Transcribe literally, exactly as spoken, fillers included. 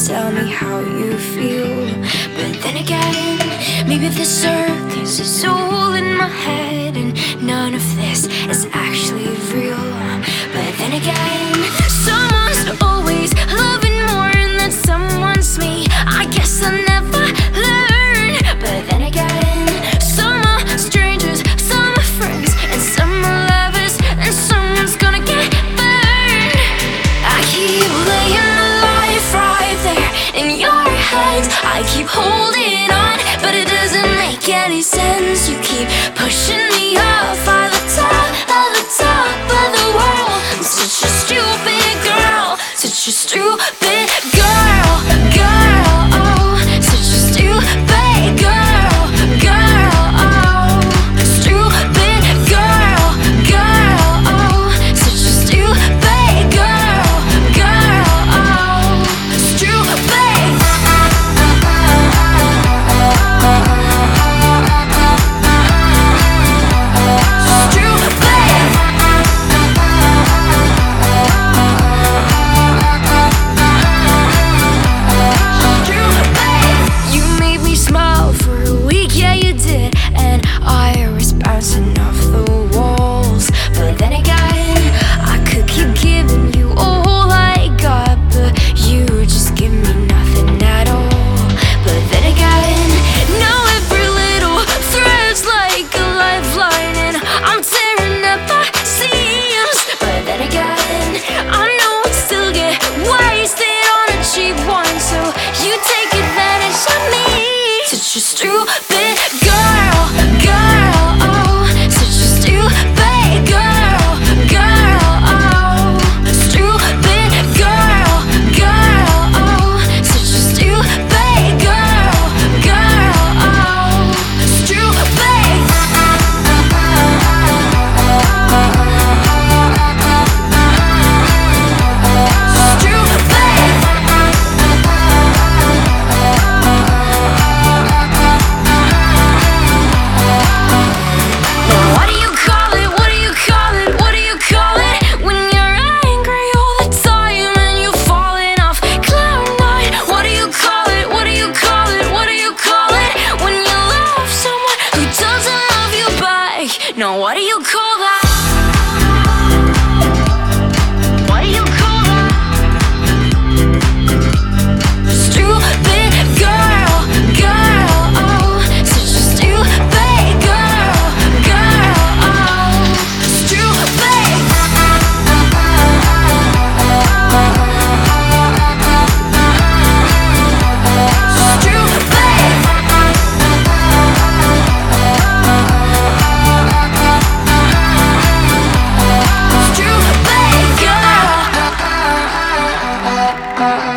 tell me how you feel. But then again, maybe the circus is all in my head, and none of this is actually real. But then again, someone's always loving more, and that someone's me. I guess I'll never learn. But then again, some are strangers, some are friends, and some are lovers, and someone's gonna get burned. I keep laying my life right there in your hands. I keep holding on, but it doesn't make any sense. You keep pushing me off at the top, at the top of the world. I'm such a stupid girl, such a stupid girl, girl, oh, such a stupid girl, girl, oh, stupid girl, girl, oh, such a stupid girl, girl, oh, stupid. Such a stupid girl, girl, oh, such a stupid girl, girl, oh, stupid girl, girl, oh, such a stupid girl, girl, oh, stupid. No, what do you call that? What do you call that? Stupid girl, girl, oh, such a stupid girl, girl, oh, stupid. Stupid girl.